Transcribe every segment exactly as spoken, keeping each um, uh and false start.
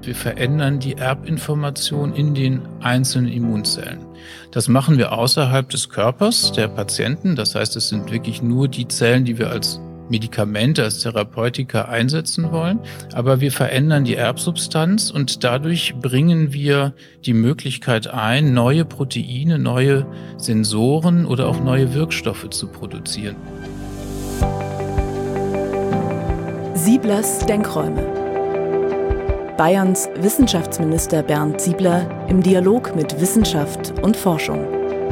Wir verändern die Erbinformation in den einzelnen Immunzellen. Das machen wir außerhalb des Körpers der Patienten. Das heißt, es sind wirklich nur die Zellen, die wir als Medikamente, als Therapeutika einsetzen wollen. Aber wir verändern die Erbsubstanz und dadurch bringen wir die Möglichkeit ein, neue Proteine, neue Sensoren oder auch neue Wirkstoffe zu produzieren. Sieblers Denkräume. Bayerns Wissenschaftsminister Bernd Siebler im Dialog mit Wissenschaft und Forschung.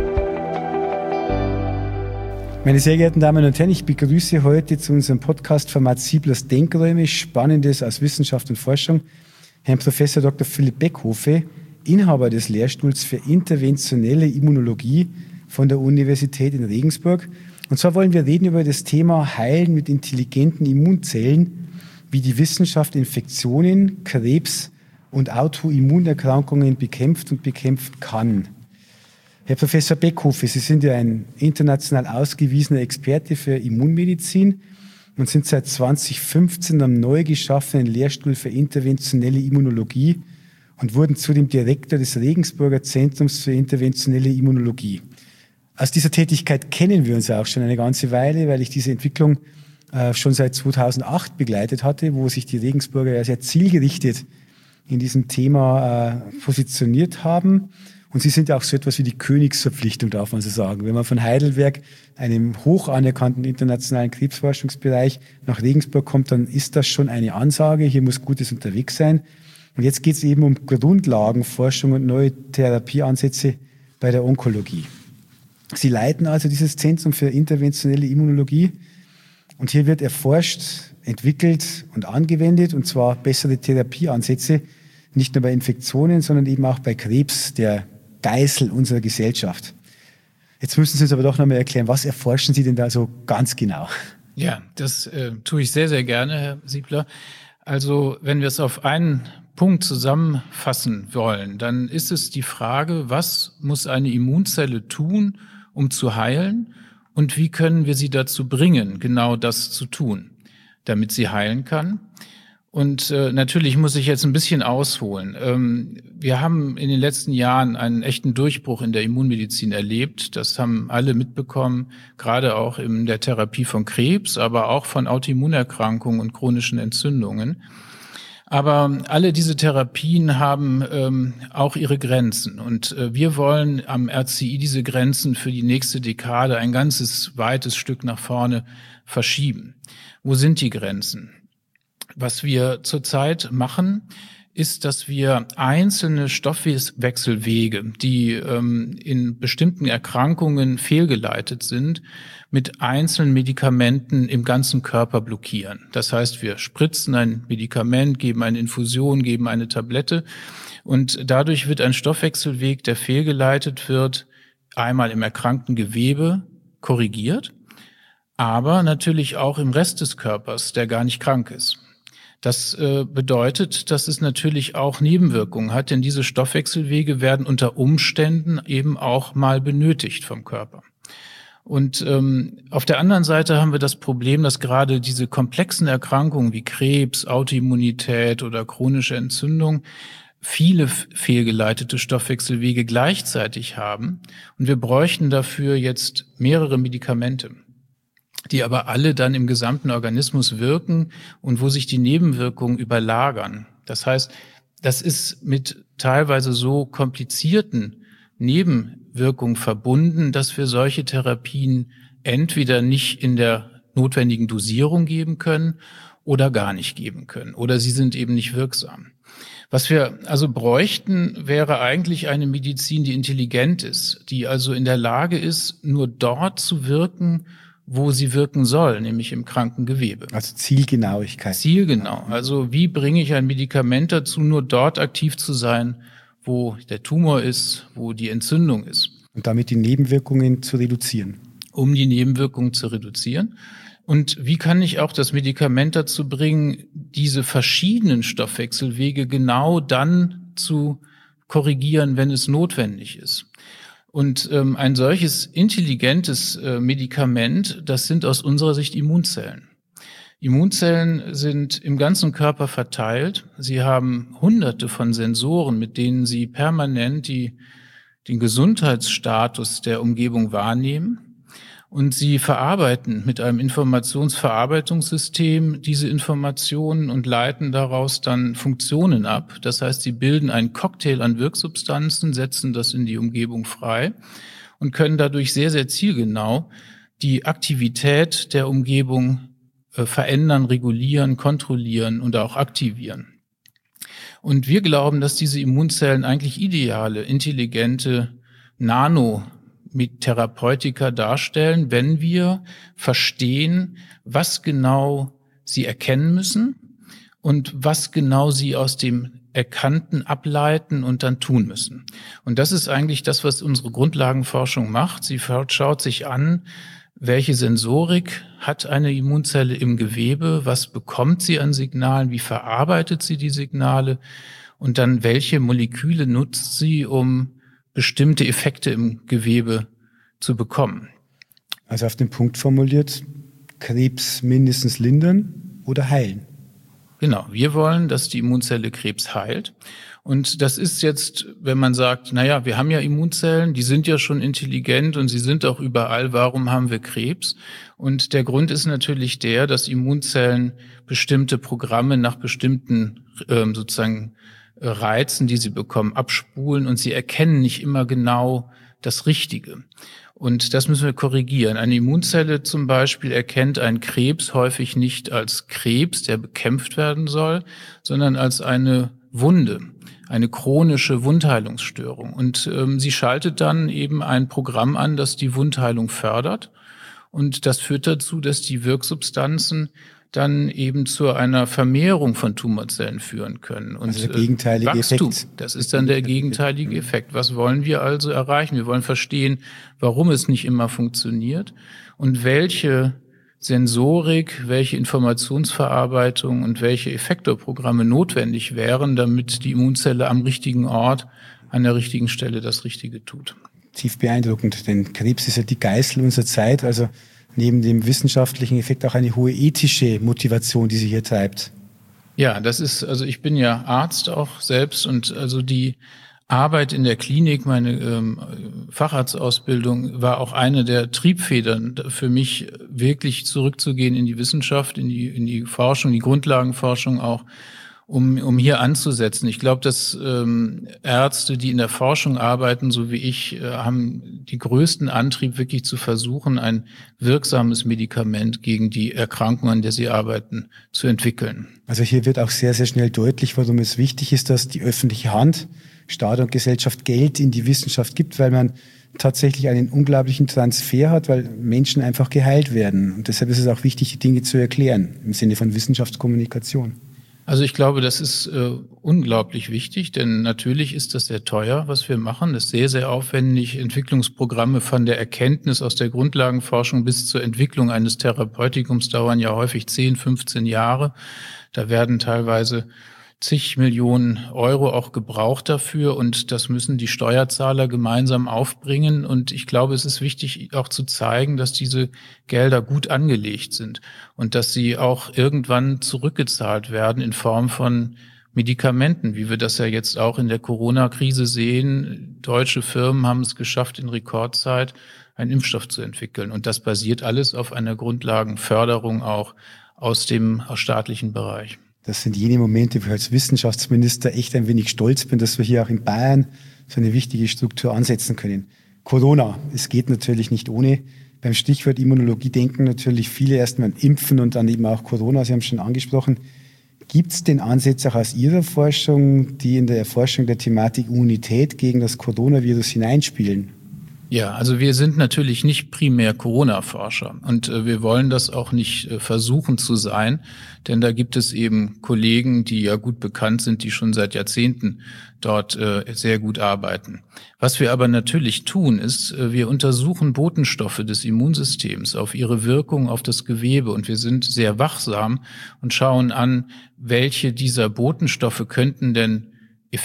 Meine sehr geehrten Damen und Herren, ich begrüße heute zu unserem Podcast-Format Sieblers Denkräume, Spannendes aus Wissenschaft und Forschung, Herrn Professor Doktor Philipp Beckhofe, Inhaber des Lehrstuhls für interventionelle Immunologie von der Universität in Regensburg. Und zwar wollen wir reden über das Thema Heilen mit intelligenten Immunzellen, wie die Wissenschaft Infektionen, Krebs und Autoimmunerkrankungen bekämpft und bekämpfen kann. Herr Professor Beckhofe, Sie sind ja ein international ausgewiesener Experte für Immunmedizin und sind seit zweitausendfünfzehn am neu geschaffenen Lehrstuhl für interventionelle Immunologie und wurden zudem Direktor des Regensburger Zentrums für interventionelle Immunologie. Aus dieser Tätigkeit kennen wir uns auch schon eine ganze Weile, weil ich diese Entwicklung äh, schon seit zweitausendacht begleitet hatte, wo sich die Regensburger ja sehr zielgerichtet in diesem Thema äh, positioniert haben. Und sie sind ja auch so etwas wie die Königsverpflichtung, darf man so sagen. Wenn man von Heidelberg, einem hoch anerkannten internationalen Krebsforschungsbereich, nach Regensburg kommt, dann ist das schon eine Ansage. Hier muss Gutes unterwegs sein. Und jetzt geht es eben um Grundlagenforschung und neue Therapieansätze bei der Onkologie. Sie leiten also dieses Zentrum für interventionelle Immunologie. Und hier wird erforscht, entwickelt und angewendet, und zwar bessere Therapieansätze, nicht nur bei Infektionen, sondern eben auch bei Krebs, der Geißel unserer Gesellschaft. Jetzt müssen Sie uns aber doch noch mal erklären, was erforschen Sie denn da so ganz genau? Ja, das äh, tue ich sehr, sehr gerne, Herr Siebler. Also, wenn wir es auf einen Punkt zusammenfassen wollen, dann ist es die Frage, was muss eine Immunzelle tun, um zu heilen? Und wie können wir sie dazu bringen, genau das zu tun, damit sie heilen kann? Und äh, natürlich muss ich jetzt ein bisschen ausholen. Ähm, wir haben in den letzten Jahren einen echten Durchbruch in der Immunmedizin erlebt. Das haben alle mitbekommen, gerade auch in der Therapie von Krebs, aber auch von Autoimmunerkrankungen und chronischen Entzündungen. Aber alle diese Therapien haben ähm, auch ihre Grenzen. Und äh, wir wollen am R C I diese Grenzen für die nächste Dekade ein ganzes weites Stück nach vorne verschieben. Wo sind die Grenzen? Was wir zurzeit machen, ist, dass wir einzelne Stoffwechselwege, die ähm, in bestimmten Erkrankungen fehlgeleitet sind, mit einzelnen Medikamenten im ganzen Körper blockieren. Das heißt, wir spritzen ein Medikament, geben eine Infusion, geben eine Tablette und dadurch wird ein Stoffwechselweg, der fehlgeleitet wird, einmal im erkrankten Gewebe korrigiert, aber natürlich auch im Rest des Körpers, der gar nicht krank ist. Das äh, bedeutet, dass es natürlich auch Nebenwirkungen hat, denn diese Stoffwechselwege werden unter Umständen eben auch mal benötigt vom Körper. Und ähm, auf der anderen Seite haben wir das Problem, dass gerade diese komplexen Erkrankungen wie Krebs, Autoimmunität oder chronische Entzündung viele fehlgeleitete Stoffwechselwege gleichzeitig haben. Und wir bräuchten dafür jetzt mehrere Medikamente, die aber alle dann im gesamten Organismus wirken und wo sich die Nebenwirkungen überlagern. Das heißt, das ist mit teilweise so komplizierten Nebenwirkungen verbunden, dass wir solche Therapien entweder nicht in der notwendigen Dosierung geben können oder gar nicht geben können. Oder sie sind eben nicht wirksam. Was wir also bräuchten, wäre eigentlich eine Medizin, die intelligent ist, die also in der Lage ist, nur dort zu wirken, wo sie wirken soll, nämlich im kranken Gewebe. Also Zielgenauigkeit. Zielgenau. Also wie bringe ich ein Medikament dazu, nur dort aktiv zu sein, wo der Tumor ist, wo die Entzündung ist. Und damit die Nebenwirkungen zu reduzieren. Um die Nebenwirkungen zu reduzieren. Und wie kann ich auch das Medikament dazu bringen, diese verschiedenen Stoffwechselwege genau dann zu korrigieren, wenn es notwendig ist. Und ähm, ein solches intelligentes äh, Medikament, das sind aus unserer Sicht Immunzellen. Immunzellen sind im ganzen Körper verteilt. Sie haben hunderte von Sensoren, mit denen sie permanent die, den Gesundheitsstatus der Umgebung wahrnehmen. Und sie verarbeiten mit einem Informationsverarbeitungssystem diese Informationen und leiten daraus dann Funktionen ab. Das heißt, sie bilden einen Cocktail an Wirksubstanzen, setzen das in die Umgebung frei und können dadurch sehr, sehr zielgenau die Aktivität der Umgebung äh, verändern, regulieren, kontrollieren und auch aktivieren. Und wir glauben, dass diese Immunzellen eigentlich ideale, intelligente Nano mit Therapeutika darstellen, wenn wir verstehen, was genau sie erkennen müssen und was genau sie aus dem Erkannten ableiten und dann tun müssen. Und das ist eigentlich das, was unsere Grundlagenforschung macht. Sie schaut sich an, welche Sensorik hat eine Immunzelle im Gewebe, was bekommt sie an Signalen, wie verarbeitet sie die Signale und dann welche Moleküle nutzt sie, um bestimmte Effekte im Gewebe zu bekommen. Also auf den Punkt formuliert, Krebs mindestens lindern oder heilen. Genau, wir wollen, dass die Immunzelle Krebs heilt. Und das ist jetzt, wenn man sagt, naja, wir haben ja Immunzellen, die sind ja schon intelligent und sie sind auch überall, warum haben wir Krebs? Und der Grund ist natürlich der, dass Immunzellen bestimmte Programme nach bestimmten ähm, sozusagen Reizen, die sie bekommen, abspulen und sie erkennen nicht immer genau das Richtige. Und das müssen wir korrigieren. Eine Immunzelle zum Beispiel erkennt einen Krebs häufig nicht als Krebs, der bekämpft werden soll, sondern als eine Wunde, eine chronische Wundheilungsstörung. Und ähm, sie schaltet dann eben ein Programm an, das die Wundheilung fördert. Und das führt dazu, dass die Wirksubstanzen dann eben zu einer Vermehrung von Tumorzellen führen können. Und also der gegenteilige Wachstum, Effekt. Das ist dann der gegenteilige Effekt. Was wollen wir also erreichen? Wir wollen verstehen, warum es nicht immer funktioniert und welche Sensorik, welche Informationsverarbeitung und welche Effektorprogramme notwendig wären, damit die Immunzelle am richtigen Ort, an der richtigen Stelle das Richtige tut. Tief beeindruckend, denn Krebs ist ja die Geißel unserer Zeit, also neben dem wissenschaftlichen Effekt auch eine hohe ethische Motivation, die Sie hier treibt. Ja, das ist, also ich bin ja Arzt auch selbst und also die Arbeit in der Klinik, meine ähm, Facharztausbildung war auch eine der Triebfedern für mich, wirklich zurückzugehen in die Wissenschaft, in die, in die Forschung, die Grundlagenforschung auch, um, um hier anzusetzen. Ich glaube, dass ähm, Ärzte, die in der Forschung arbeiten, so wie ich, äh, haben die größten Antrieb, wirklich zu versuchen, ein wirksames Medikament gegen die Erkrankung, an der sie arbeiten, zu entwickeln. Also hier wird auch sehr, sehr schnell deutlich, warum es wichtig ist, dass die öffentliche Hand, Staat und Gesellschaft Geld in die Wissenschaft gibt, weil man tatsächlich einen unglaublichen Transfer hat, weil Menschen einfach geheilt werden. Und deshalb ist es auch wichtig, die Dinge zu erklären, im Sinne von Wissenschaftskommunikation. Also ich glaube, das ist äh, unglaublich wichtig, denn natürlich ist das sehr teuer, was wir machen. Das ist sehr, sehr aufwendig. Entwicklungsprogramme von der Erkenntnis aus der Grundlagenforschung bis zur Entwicklung eines Therapeutikums dauern ja häufig zehn, fünfzehn Jahre. Da werden teilweise zig Millionen Euro auch gebraucht dafür und das müssen die Steuerzahler gemeinsam aufbringen. Und ich glaube, es ist wichtig auch zu zeigen, dass diese Gelder gut angelegt sind und dass sie auch irgendwann zurückgezahlt werden in Form von Medikamenten, wie wir das ja jetzt auch in der Corona-Krise sehen. Deutsche Firmen haben es geschafft, in Rekordzeit einen Impfstoff zu entwickeln. Und das basiert alles auf einer Grundlagenförderung auch aus dem aus staatlichen Bereich. Das sind jene Momente, wo ich als Wissenschaftsminister echt ein wenig stolz bin, dass wir hier auch in Bayern so eine wichtige Struktur ansetzen können. Corona, es geht natürlich nicht ohne. Beim Stichwort Immunologie denken natürlich viele erstmal an Impfen und dann eben auch Corona, Sie haben es schon angesprochen. Gibt es denn Ansätze auch aus Ihrer Forschung, die in der Erforschung der Thematik Immunität gegen das Coronavirus hineinspielen? Ja, also wir sind natürlich nicht primär Corona-Forscher und äh, wir wollen das auch nicht äh, versuchen zu sein, denn da gibt es eben Kollegen, die ja gut bekannt sind, die schon seit Jahrzehnten dort äh, sehr gut arbeiten. Was wir aber natürlich tun, ist, äh, wir untersuchen Botenstoffe des Immunsystems auf ihre Wirkung auf das Gewebe und wir sind sehr wachsam und schauen an, welche dieser Botenstoffe könnten denn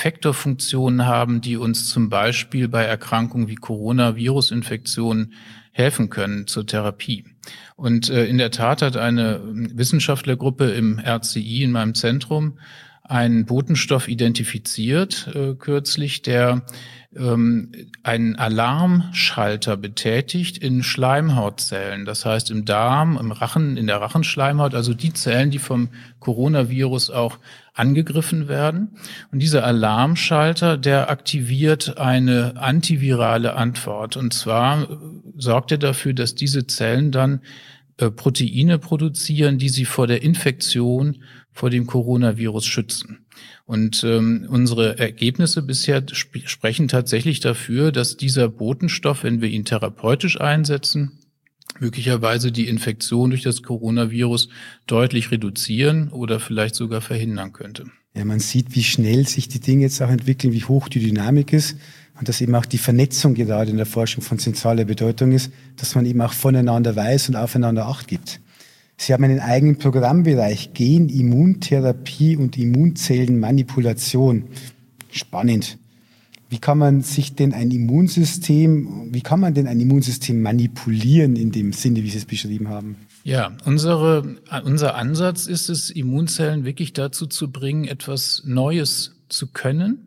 Effektorfunktionen haben, die uns zum Beispiel bei Erkrankungen wie Coronavirus-Infektionen helfen können zur Therapie. Und äh, in der Tat hat eine Wissenschaftlergruppe im R C I in meinem Zentrum einen Botenstoff identifiziert äh, kürzlich, der ähm, einen Alarmschalter betätigt in Schleimhautzellen. Das heißt im Darm, im Rachen, in der Rachenschleimhaut, also die Zellen, die vom Coronavirus auch angegriffen werden. Und dieser Alarmschalter, der aktiviert eine antivirale Antwort. Und zwar äh, sorgt er dafür, dass diese Zellen dann äh, Proteine produzieren, die sie vor der Infektion vor dem Coronavirus schützen. Und ähm, unsere Ergebnisse bisher sp- sprechen tatsächlich dafür, dass dieser Botenstoff, wenn wir ihn therapeutisch einsetzen, möglicherweise die Infektion durch das Coronavirus deutlich reduzieren oder vielleicht sogar verhindern könnte. Ja, man sieht, wie schnell sich die Dinge jetzt auch entwickeln, wie hoch die Dynamik ist und dass eben auch die Vernetzung gerade in der Forschung von zentraler Bedeutung ist, dass man eben auch voneinander weiß und aufeinander Acht gibt. Sie haben einen eigenen Programmbereich Gen-Immuntherapie und Immunzellenmanipulation. Spannend. Wie kann man sich denn ein Immunsystem, wie kann man denn ein Immunsystem manipulieren in dem Sinne, wie Sie es beschrieben haben? Ja, unsere, unser Ansatz ist es, Immunzellen wirklich dazu zu bringen, etwas Neues zu können.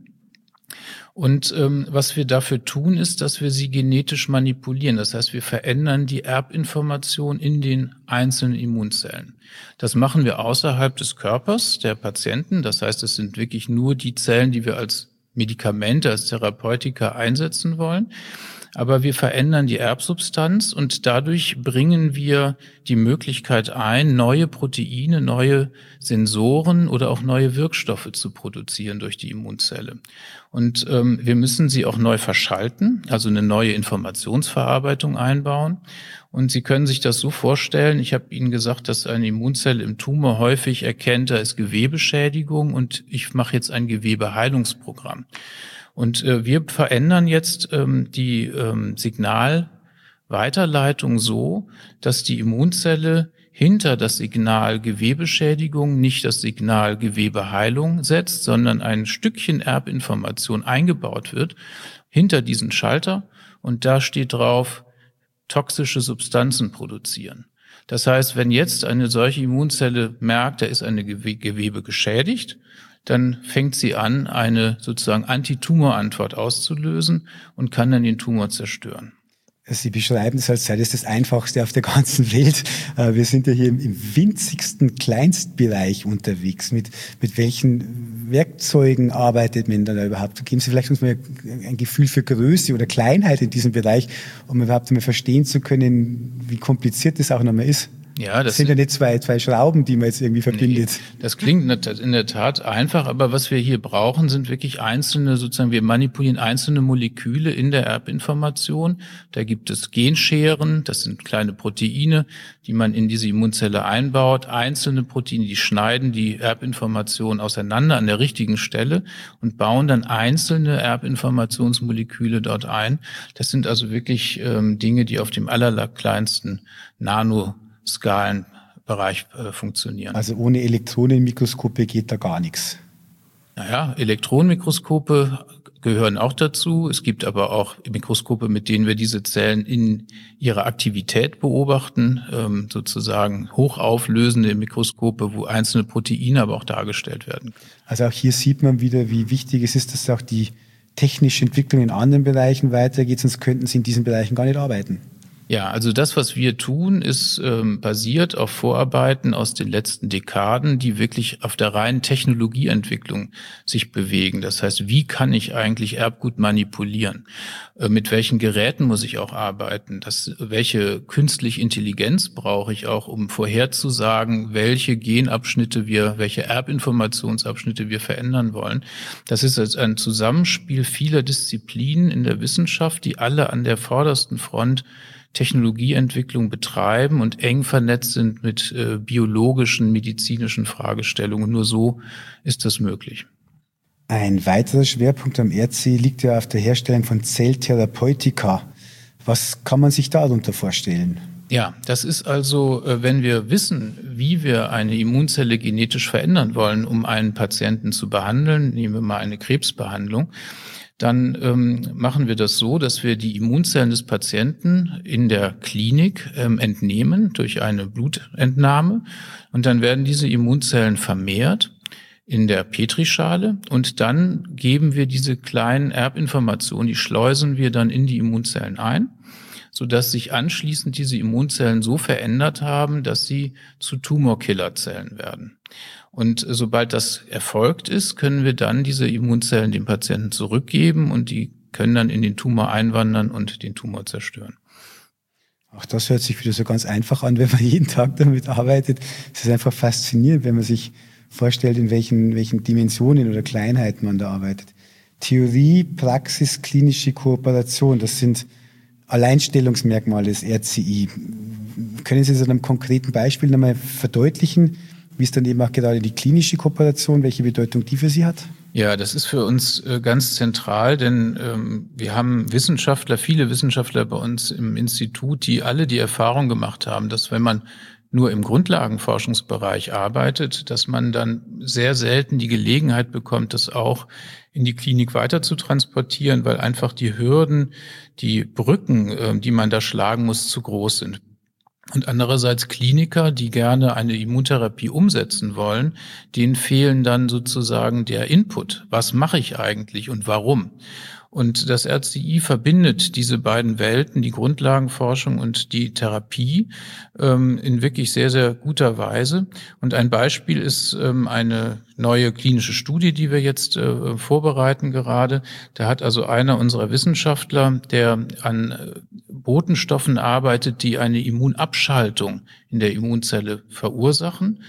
Und ähm, was wir dafür tun, ist, dass wir sie genetisch manipulieren. Das heißt, wir verändern die Erbinformation in den einzelnen Immunzellen. Das machen wir außerhalb des Körpers der Patienten. Das heißt, es sind wirklich nur die Zellen, die wir als Medikamente, als Therapeutika einsetzen wollen. Aber wir verändern die Erbsubstanz und dadurch bringen wir die Möglichkeit ein, neue Proteine, neue Sensoren oder auch neue Wirkstoffe zu produzieren durch die Immunzelle. Und ähm, wir müssen sie auch neu verschalten, also eine neue Informationsverarbeitung einbauen. Und Sie können sich das so vorstellen, ich habe Ihnen gesagt, dass eine Immunzelle im Tumor häufig erkennt, da ist Gewebeschädigung und ich mache jetzt ein Gewebeheilungsprogramm. Und äh, wir verändern jetzt ähm, die ähm, Signalweiterleitung so, dass die Immunzelle hinter das Signal Gewebeschädigung nicht das Signal Gewebeheilung setzt, sondern ein Stückchen Erbinformation eingebaut wird hinter diesen Schalter und da steht drauf, toxische Substanzen produzieren. Das heißt, wenn jetzt eine solche Immunzelle merkt, da ist eine Gewebe geschädigt, dann fängt sie an, eine sozusagen Antitumorantwort auszulösen und kann dann den Tumor zerstören. Sie beschreiben es, als sei das das Einfachste auf der ganzen Welt. Wir sind ja hier im winzigsten Kleinstbereich unterwegs. Mit, mit welchen Werkzeugen arbeitet man da überhaupt? Geben Sie vielleicht uns mal ein Gefühl für Größe oder Kleinheit in diesem Bereich, um überhaupt mal verstehen zu können, wie kompliziert das auch nochmal ist. Ja, das, das sind ja nicht zwei, zwei Schrauben, die man jetzt irgendwie verbindet. Nee, das klingt in der Tat einfach, aber was wir hier brauchen, sind wirklich einzelne, sozusagen, wir manipulieren einzelne Moleküle in der Erbinformation. Da gibt es Genscheren, das sind kleine Proteine, die man in diese Immunzelle einbaut. Einzelne Proteine, die schneiden die Erbinformation auseinander an der richtigen Stelle und bauen dann einzelne Erbinformationsmoleküle dort ein. Das sind also wirklich ähm, Dinge, die auf dem allerkleinsten Nano Skalenbereich äh, funktionieren. Also ohne Elektronenmikroskope geht da gar nichts. Naja, Elektronenmikroskope gehören auch dazu. Es gibt aber auch Mikroskope, mit denen wir diese Zellen in ihrer Aktivität beobachten, ähm, sozusagen hochauflösende Mikroskope, wo einzelne Proteine aber auch dargestellt werden. Also auch hier sieht man wieder, wie wichtig es ist, dass auch die technische Entwicklung in anderen Bereichen weitergeht, sonst könnten Sie in diesen Bereichen gar nicht arbeiten. Ja, also das, was wir tun, ist ähm, basiert auf Vorarbeiten aus den letzten Dekaden, die wirklich auf der reinen Technologieentwicklung sich bewegen. Das heißt, wie kann ich eigentlich Erbgut manipulieren? Äh, mit welchen Geräten muss ich auch arbeiten? Das, welche künstliche Intelligenz brauche ich auch, um vorherzusagen, welche Genabschnitte wir, welche Erbinformationsabschnitte wir verändern wollen? Das ist jetzt ein Zusammenspiel vieler Disziplinen in der Wissenschaft, die alle an der vordersten Front Technologieentwicklung betreiben und eng vernetzt sind mit äh, biologischen, medizinischen Fragestellungen. Nur so ist das möglich. Ein weiterer Schwerpunkt am R C liegt ja auf der Herstellung von Zelltherapeutika. Was kann man sich darunter vorstellen? Ja, das ist also, wenn wir wissen, wie wir eine Immunzelle genetisch verändern wollen, um einen Patienten zu behandeln, nehmen wir mal eine Krebsbehandlung, dann ähm, machen wir das so, dass wir die Immunzellen des Patienten in der Klinik ähm, entnehmen durch eine Blutentnahme und dann werden diese Immunzellen vermehrt in der Petrischale und dann geben wir diese kleinen Erbinformationen, die schleusen wir dann in die Immunzellen ein, sodass sich anschließend diese Immunzellen so verändert haben, dass sie zu Tumorkillerzellen werden. Und sobald das erfolgt ist, können wir dann diese Immunzellen dem Patienten zurückgeben und die können dann in den Tumor einwandern und den Tumor zerstören. Auch das hört sich wieder so ganz einfach an, wenn man jeden Tag damit arbeitet. Es ist einfach faszinierend, wenn man sich vorstellt, in welchen, welchen Dimensionen oder Kleinheiten man da arbeitet. Theorie, Praxis, klinische Kooperation, das sind Alleinstellungsmerkmale des R C I. Können Sie das an einem konkreten Beispiel nochmal verdeutlichen, wie es dann eben auch gerade die klinische Kooperation, welche Bedeutung die für Sie hat? Ja, das ist für uns äh, ganz zentral, denn ähm, wir haben Wissenschaftler, viele Wissenschaftler bei uns im Institut, die alle die Erfahrung gemacht haben, dass wenn man nur im Grundlagenforschungsbereich arbeitet, dass man dann sehr selten die Gelegenheit bekommt, das auch in die Klinik weiter zu transportieren, weil einfach die Hürden, die Brücken, äh, die man da schlagen muss, zu groß sind. Und andererseits Kliniker, die gerne eine Immuntherapie umsetzen wollen, denen fehlen dann sozusagen der Input. Was mache ich eigentlich und warum? Und das R C I verbindet diese beiden Welten, die Grundlagenforschung und die Therapie, ähm, in wirklich sehr, sehr guter Weise. Und ein Beispiel ist ähm, eine neue klinische Studie, die wir jetzt äh, vorbereiten gerade. Da hat also einer unserer Wissenschaftler, der an äh, Botenstoffen arbeitet, die eine Immunabschaltung in der Immunzelle verursachen,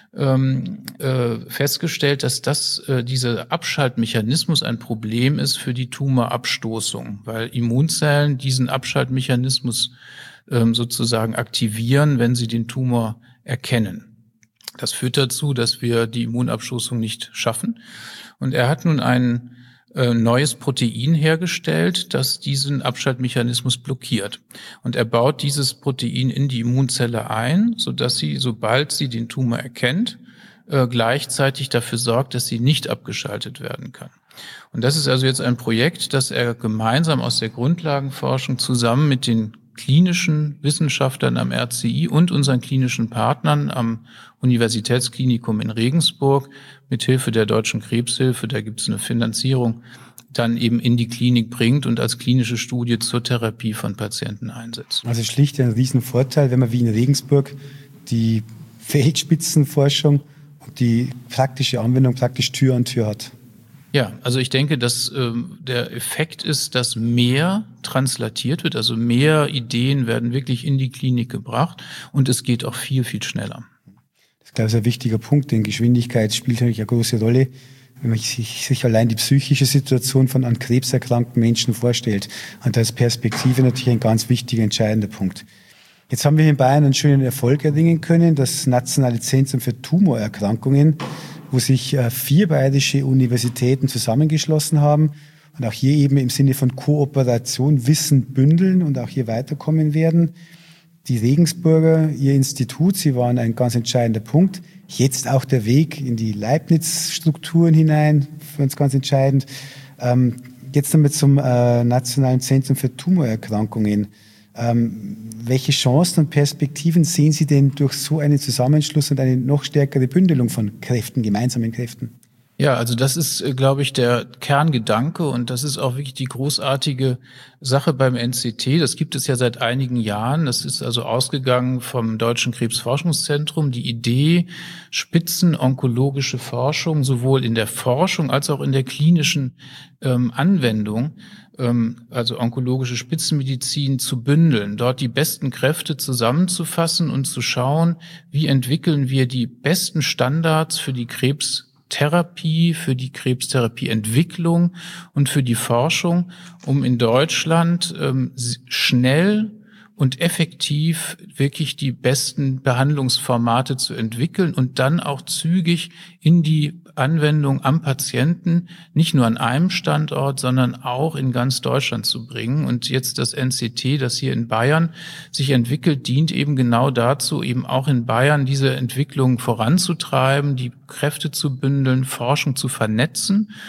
ähm, äh, festgestellt, dass das, äh, dieser Abschaltmechanismus ein Problem ist für die Tumorabstoßung, weil Immunzellen diesen Abschaltmechanismus ähm, sozusagen aktivieren, wenn sie den Tumor erkennen. Das führt dazu, dass wir die Immunabstoßung nicht schaffen. Und er hat nun ein äh, neues Protein hergestellt, das diesen Abschaltmechanismus blockiert. Und er baut dieses Protein in die Immunzelle ein, sodass sie, sobald sie den Tumor erkennt, äh, gleichzeitig dafür sorgt, dass sie nicht abgeschaltet werden kann. Und das ist also jetzt ein Projekt, das er gemeinsam aus der Grundlagenforschung zusammen mit den klinischen Wissenschaftlern am R C I und unseren klinischen Partnern am Universitätsklinikum in Regensburg mit Hilfe der Deutschen Krebshilfe, da gibt es eine Finanzierung, dann eben in die Klinik bringt und als klinische Studie zur Therapie von Patienten einsetzt. Also schlicht ein Riesenvorteil, wenn man wie in Regensburg die Feldspitzenforschung und die praktische Anwendung praktisch Tür an Tür hat. Ja, also ich denke, dass ähm, der Effekt ist, dass mehr translatiert wird, also mehr Ideen werden wirklich in die Klinik gebracht und es geht auch viel, viel schneller. Das ist, glaube ich, ein wichtiger Punkt, denn Geschwindigkeit spielt natürlich eine große Rolle, wenn man sich, sich allein die psychische Situation von an Krebs erkrankten Menschen vorstellt. Und da ist Perspektive natürlich ein ganz wichtiger, entscheidender Punkt. Jetzt haben wir in Bayern einen schönen Erfolg erringen können, das Nationale Zentrum für Tumorerkrankungen, wo sich vier bayerische Universitäten zusammengeschlossen haben und auch hier eben im Sinne von Kooperation Wissen bündeln und auch hier weiterkommen werden. Die Regensburger, ihr Institut, sie waren ein ganz entscheidender Punkt. Jetzt auch der Weg in die Leibniz-Strukturen hinein, für uns ganz entscheidend. Ähm, jetzt damit zum äh, Nationalen Zentrum für Tumorerkrankungen. Ähm, welche Chancen und Perspektiven sehen Sie denn durch so einen Zusammenschluss und eine noch stärkere Bündelung von Kräften, gemeinsamen Kräften? Ja, also das ist, glaube ich, der Kerngedanke und das ist auch wirklich die großartige Sache beim N C T. Das gibt es ja seit einigen Jahren. Das ist also ausgegangen vom Deutschen Krebsforschungszentrum. Die Idee, spitzenonkologische Forschung sowohl in der Forschung als auch in der klinischen ähm, Anwendung, ähm, also onkologische Spitzenmedizin zu bündeln, dort die besten Kräfte zusammenzufassen und zu schauen, wie entwickeln wir die besten Standards für die Krebs Therapie, für die Krebstherapieentwicklung und für die Forschung, um in Deutschland ähm, schnell und effektiv wirklich die besten Behandlungsformate zu entwickeln und dann auch zügig in die Anwendung am Patienten, nicht nur an einem Standort, sondern auch in ganz Deutschland zu bringen. Und jetzt das N C T, das hier in Bayern sich entwickelt, dient eben genau dazu, eben auch in Bayern diese Entwicklung voranzutreiben, die Kräfte zu bündeln, Forschung zu vernetzen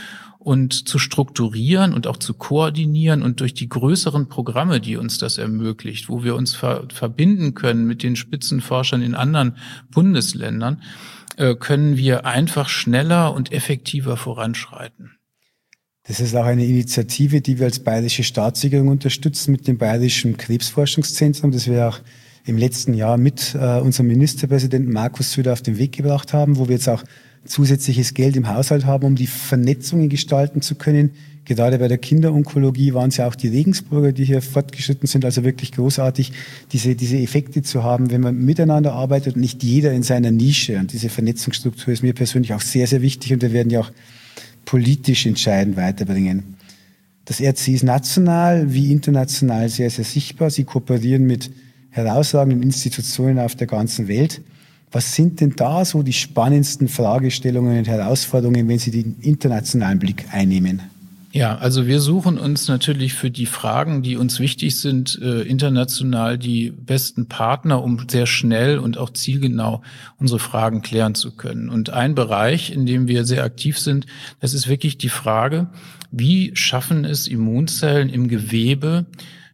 und zu strukturieren und auch zu koordinieren und durch die größeren Programme, die uns das ermöglicht, wo wir uns ver- verbinden können mit den Spitzenforschern in anderen Bundesländern, äh, können wir einfach schneller und effektiver voranschreiten. Das ist auch eine Initiative, die wir als Bayerische Staatssicherung unterstützen mit dem Bayerischen Krebsforschungszentrum, das wir auch im letzten Jahr mit äh, unserem Ministerpräsidenten Markus Söder auf den Weg gebracht haben, wo wir jetzt auch zusätzliches Geld im Haushalt haben, um die Vernetzungen gestalten zu können. Gerade bei der Kinderonkologie waren es ja auch die Regensburger, die hier fortgeschritten sind, also wirklich großartig, diese, diese Effekte zu haben, wenn man miteinander arbeitet und nicht jeder in seiner Nische. Und diese Vernetzungsstruktur ist mir persönlich auch sehr, sehr wichtig und wir werden ja auch politisch entscheidend weiterbringen. Das R C I ist national wie international sehr, sehr sichtbar. Sie kooperieren mit herausragenden Institutionen auf der ganzen Welt. Was sind denn da so die spannendsten Fragestellungen und Herausforderungen, wenn Sie den internationalen Blick einnehmen? Ja, also wir suchen uns natürlich für die Fragen, die uns wichtig sind, äh, international die besten Partner, um sehr schnell und auch zielgenau unsere Fragen klären zu können. Und ein Bereich, in dem wir sehr aktiv sind, das ist wirklich die Frage, wie schaffen es Immunzellen im Gewebe,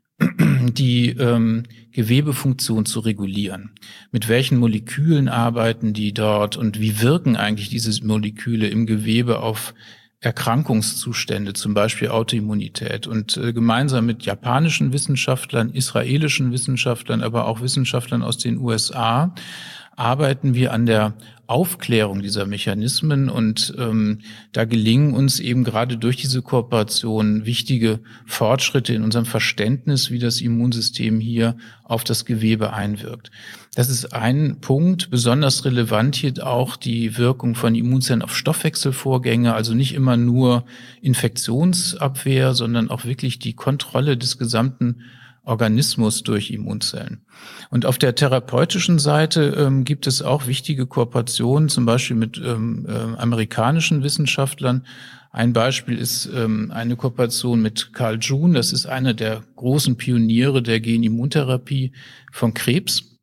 die ähm, Gewebefunktion zu regulieren. Mit welchen Molekülen arbeiten die dort und wie wirken eigentlich diese Moleküle im Gewebe auf Erkrankungszustände, zum Beispiel Autoimmunität. Und äh, gemeinsam mit japanischen Wissenschaftlern, israelischen Wissenschaftlern, aber auch Wissenschaftlern aus den U S A arbeiten wir an der Aufklärung dieser Mechanismen und ähm, da gelingen uns eben gerade durch diese Kooperation wichtige Fortschritte in unserem Verständnis, wie das Immunsystem hier auf das Gewebe einwirkt. Das ist ein Punkt. Besonders relevant hier auch die Wirkung von Immunzellen auf Stoffwechselvorgänge, also nicht immer nur Infektionsabwehr, sondern auch wirklich die Kontrolle des gesamten Organismus durch Immunzellen. Und auf der therapeutischen Seite ähm, gibt es auch wichtige Kooperationen, zum Beispiel mit ähm, äh, amerikanischen Wissenschaftlern. Ein Beispiel ist ähm, eine Kooperation mit Carl June. Das ist einer der großen Pioniere der Genimmuntherapie von Krebs.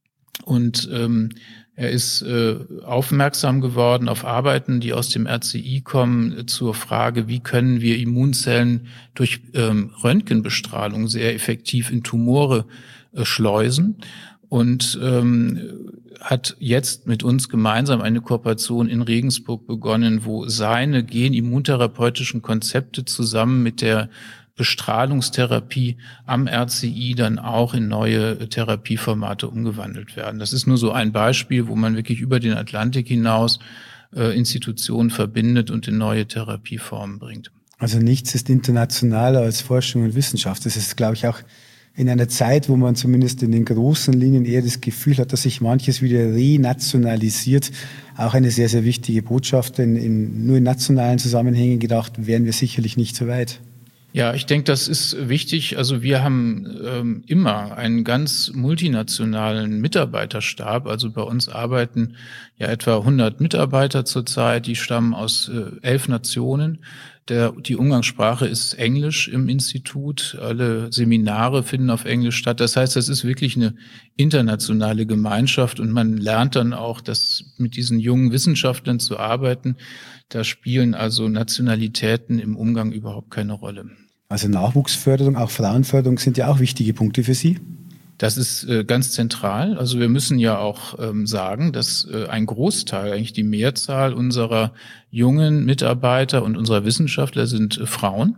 Und ähm, er ist äh, aufmerksam geworden auf Arbeiten, die aus dem R C I kommen, äh, zur Frage, wie können wir Immunzellen durch ähm, Röntgenbestrahlung sehr effektiv in Tumore äh, schleusen. Und ähm, hat jetzt mit uns gemeinsam eine Kooperation in Regensburg begonnen, wo seine genimmuntherapeutischen Konzepte zusammen mit der Bestrahlungstherapie am R C I dann auch in neue Therapieformate umgewandelt werden. Das ist nur so ein Beispiel, wo man wirklich über den Atlantik hinaus äh, Institutionen verbindet und in neue Therapieformen bringt. Also nichts ist internationaler als Forschung und Wissenschaft. Das ist, glaube ich, auch in einer Zeit, wo man zumindest in den großen Linien eher das Gefühl hat, dass sich manches wieder renationalisiert, auch eine sehr, sehr wichtige Botschaft. In, in, nur in nationalen Zusammenhängen gedacht, wären wir sicherlich nicht so weit. Ja, ich denke, das ist wichtig. Also wir haben ähm, immer einen ganz multinationalen Mitarbeiterstab. Also bei uns arbeiten ja etwa hundert Mitarbeiter zurzeit, die stammen aus äh, elf Nationen. Der, die Umgangssprache ist Englisch im Institut. Alle Seminare finden auf Englisch statt. Das heißt, das ist wirklich eine internationale Gemeinschaft und man lernt dann auch, dass mit diesen jungen Wissenschaftlern zu arbeiten. Da spielen also Nationalitäten im Umgang überhaupt keine Rolle. Also Nachwuchsförderung, auch Frauenförderung sind ja auch wichtige Punkte für Sie. Das ist äh, ganz zentral. Also wir müssen ja auch ähm, sagen, dass äh, ein Großteil, eigentlich die Mehrzahl unserer jungen Mitarbeiter und unserer Wissenschaftler sind äh, Frauen.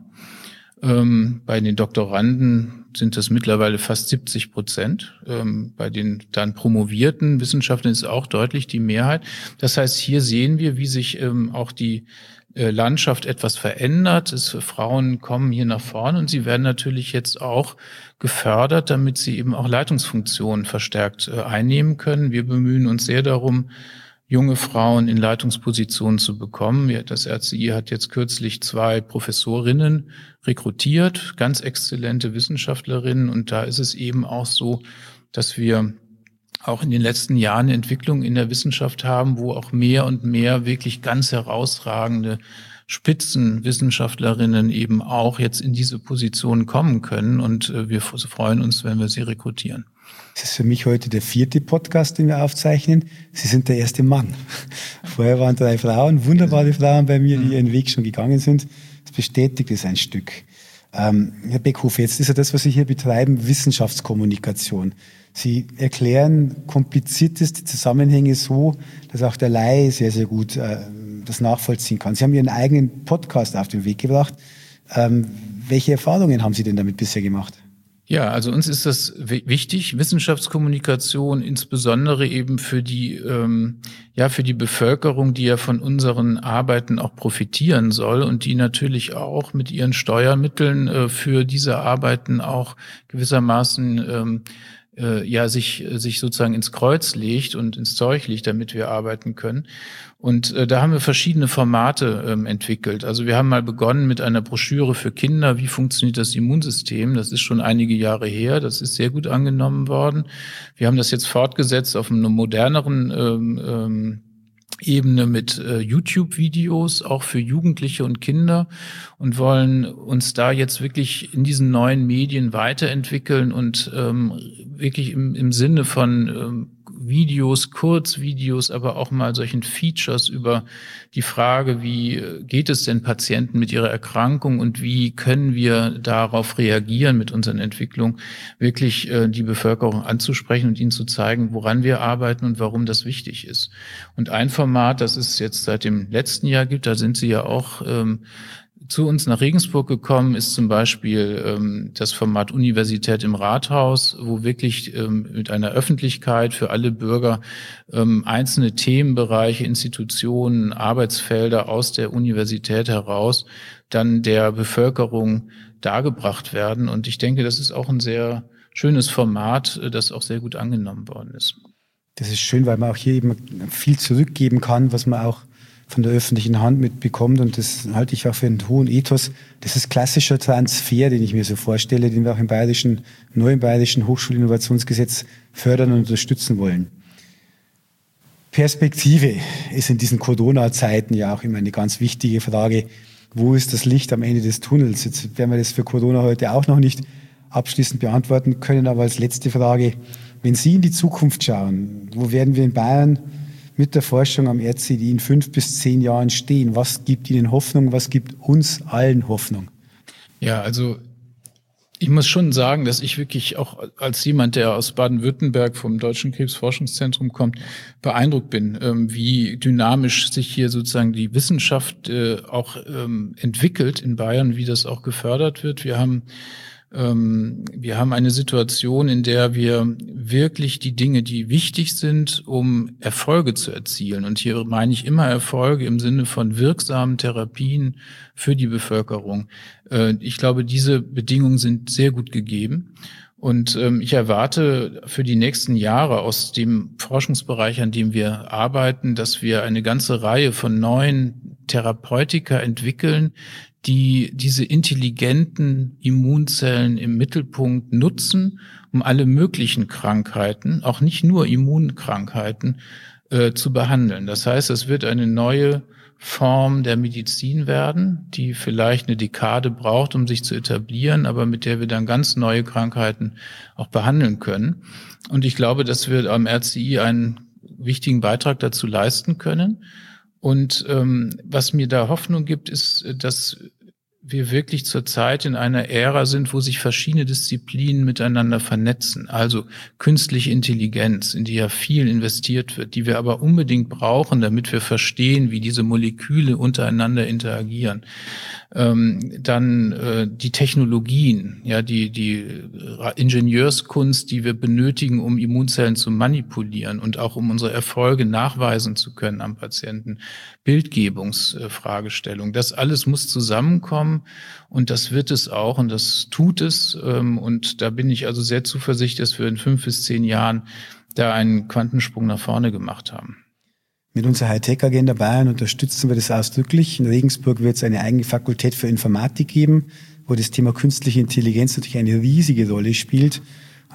Ähm, bei den Doktoranden sind das mittlerweile fast siebzig Prozent. Ähm, bei den dann promovierten Wissenschaftlern ist auch deutlich die Mehrheit. Das heißt, hier sehen wir, wie sich ähm, auch die Landschaft etwas verändert. Es, Frauen kommen hier nach vorne und sie werden natürlich jetzt auch gefördert, damit sie eben auch Leitungsfunktionen verstärkt äh, einnehmen können. Wir bemühen uns sehr darum, junge Frauen in Leitungspositionen zu bekommen. Ja, das R C I hat jetzt kürzlich zwei Professorinnen rekrutiert, ganz exzellente Wissenschaftlerinnen. Und da ist es eben auch so, dass wir auch in den letzten Jahren Entwicklung in der Wissenschaft haben, wo auch mehr und mehr wirklich ganz herausragende Spitzenwissenschaftlerinnen eben auch jetzt in diese Position kommen können. Und äh, wir freuen uns, wenn wir sie rekrutieren. Das ist für mich heute der vierte Podcast, den wir aufzeichnen. Sie sind der erste Mann. Vorher waren drei Frauen, wunderbare Frauen bei mir, die ihren Weg schon gegangen sind. Das bestätigt es ein Stück. Ähm, Herr Beckhofer, jetzt ist ja das, was Sie hier betreiben, Wissenschaftskommunikation. Sie erklären komplizierteste Zusammenhänge so, dass auch der Laie sehr, sehr gut äh, das nachvollziehen kann. Sie haben Ihren eigenen Podcast auf den Weg gebracht. Ähm, welche Erfahrungen haben Sie denn damit bisher gemacht? Ja, also uns ist das wichtig, Wissenschaftskommunikation, insbesondere eben für die, ähm, ja, für die Bevölkerung, die ja von unseren Arbeiten auch profitieren soll und die natürlich auch mit ihren Steuermitteln äh, für diese Arbeiten auch gewissermaßen ähm, äh, ja sich sich sozusagen ins Kreuz legt und ins Zeug legt, damit wir arbeiten können. Und äh, da haben wir verschiedene Formate ähm, entwickelt. Also wir haben mal begonnen mit einer Broschüre für Kinder, wie funktioniert das Immunsystem. Das ist schon einige Jahre her, das ist sehr gut angenommen worden. Wir haben das jetzt fortgesetzt auf einer moderneren ähm, ähm, Ebene mit äh, YouTube-Videos, auch für Jugendliche und Kinder, und wollen uns da jetzt wirklich in diesen neuen Medien weiterentwickeln und ähm, wirklich im, im Sinne von ähm, Videos, Kurzvideos, aber auch mal solchen Features über die Frage, wie geht es denn Patienten mit ihrer Erkrankung und wie können wir darauf reagieren mit unseren Entwicklungen, wirklich äh, die Bevölkerung anzusprechen und ihnen zu zeigen, woran wir arbeiten und warum das wichtig ist. Und ein Format, das es jetzt seit dem letzten Jahr gibt, da sind Sie ja auch ähm, zu uns nach Regensburg gekommen, ist zum Beispiel ähm, das Format Universität im Rathaus, wo wirklich ähm, mit einer Öffentlichkeit für alle Bürger ähm, einzelne Themenbereiche, Institutionen, Arbeitsfelder aus der Universität heraus dann der Bevölkerung dargebracht werden. Und ich denke, das ist auch ein sehr schönes Format, das auch sehr gut angenommen worden ist. Das ist schön, weil man auch hier eben viel zurückgeben kann, was man auch von der öffentlichen Hand mitbekommt, und das halte ich auch für einen hohen Ethos. Das ist klassischer Transfer, den ich mir so vorstelle, den wir auch im bayerischen, neuen bayerischen Hochschulinnovationsgesetz fördern und unterstützen wollen. Perspektive ist in diesen Corona-Zeiten ja auch immer eine ganz wichtige Frage. Wo ist das Licht am Ende des Tunnels? Jetzt werden wir das für Corona heute auch noch nicht abschließend beantworten können, aber als letzte Frage, wenn Sie in die Zukunft schauen, wo werden wir in Bayern mit der Forschung am R C D in fünf bis zehn Jahren stehen? Was gibt Ihnen Hoffnung? Was gibt uns allen Hoffnung? Ja, also ich muss schon sagen, dass ich wirklich auch als jemand, der aus Baden-Württemberg vom Deutschen Krebsforschungszentrum kommt, beeindruckt bin, wie dynamisch sich hier sozusagen die Wissenschaft auch entwickelt in Bayern, wie das auch gefördert wird. Wir haben Wir haben eine Situation, in der wir wirklich die Dinge, die wichtig sind, um Erfolge zu erzielen. Und hier meine ich immer Erfolge im Sinne von wirksamen Therapien für die Bevölkerung. Ich glaube, diese Bedingungen sind sehr gut gegeben. Und ähm, ich erwarte für die nächsten Jahre aus dem Forschungsbereich, an dem wir arbeiten, dass wir eine ganze Reihe von neuen Therapeutika entwickeln, die diese intelligenten Immunzellen im Mittelpunkt nutzen, um alle möglichen Krankheiten, auch nicht nur Immunkrankheiten, äh, zu behandeln. Das heißt, es wird eine neue Form der Medizin werden, die vielleicht eine Dekade braucht, um sich zu etablieren, aber mit der wir dann ganz neue Krankheiten auch behandeln können. Und ich glaube, dass wir am R C I einen wichtigen Beitrag dazu leisten können. Und ähm, was mir da Hoffnung gibt, ist, dass wir wirklich zurzeit in einer Ära sind, wo sich verschiedene Disziplinen miteinander vernetzen. Also künstliche Intelligenz, in die ja viel investiert wird, die wir aber unbedingt brauchen, damit wir verstehen, wie diese Moleküle untereinander interagieren. Ähm, dann äh, die Technologien, ja, die die Ingenieurskunst, die wir benötigen, um Immunzellen zu manipulieren und auch um unsere Erfolge nachweisen zu können am Patienten. Bildgebungsfragestellung, das alles muss zusammenkommen, und das wird es auch, und das tut es, ähm, und da bin ich also sehr zuversichtlich, dass wir in fünf bis zehn Jahren da einen Quantensprung nach vorne gemacht haben. Mit unserer Hightech-Agenda Bayern unterstützen wir das ausdrücklich. In Regensburg wird es eine eigene Fakultät für Informatik geben, wo das Thema künstliche Intelligenz natürlich eine riesige Rolle spielt.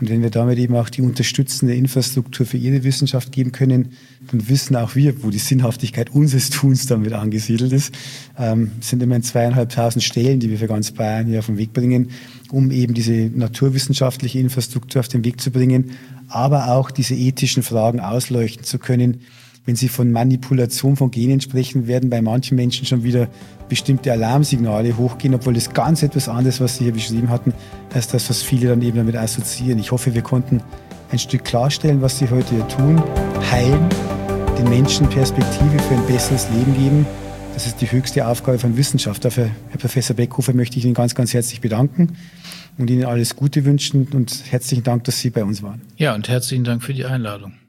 Und wenn wir damit eben auch die unterstützende Infrastruktur für Ihre Wissenschaft geben können, dann wissen auch wir, wo die Sinnhaftigkeit unseres Tuns damit angesiedelt ist. Ähm, es sind immerhin zweieinhalbtausend Stellen, die wir für ganz Bayern hier auf den Weg bringen, um eben diese naturwissenschaftliche Infrastruktur auf den Weg zu bringen, aber auch diese ethischen Fragen ausleuchten zu können. Wenn Sie von Manipulation von Genen sprechen, werden bei manchen Menschen schon wieder bestimmte Alarmsignale hochgehen, obwohl das ganz etwas anderes, was Sie hier beschrieben hatten, als das, was viele dann eben damit assoziieren. Ich hoffe, wir konnten ein Stück klarstellen, was Sie heute hier tun, heilen, den Menschen Perspektive für ein besseres Leben geben. Das ist die höchste Aufgabe von Wissenschaft. Dafür, Herr Professor Beckhofer, möchte ich Ihnen ganz, ganz herzlich bedanken und Ihnen alles Gute wünschen und herzlichen Dank, dass Sie bei uns waren. Ja, und herzlichen Dank für die Einladung.